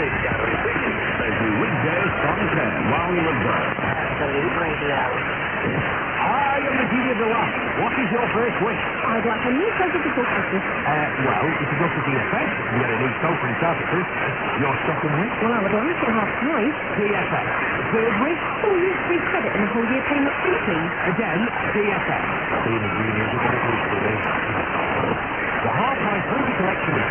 Every weekday from 10 while you're at work. Absolute radio. I am the genie of the lamp. What is your first wish? I'd like a new sofa before Christmas. Well, if you go to DFS, you get a new sofa and start at Christmas. Your second wish? Well, I would like it half price. DFS. Third wish? Oh, yes, free credit and a whole year payment free, please. Again, DFS. Being a genie is a great wish for me. The half-price movie collection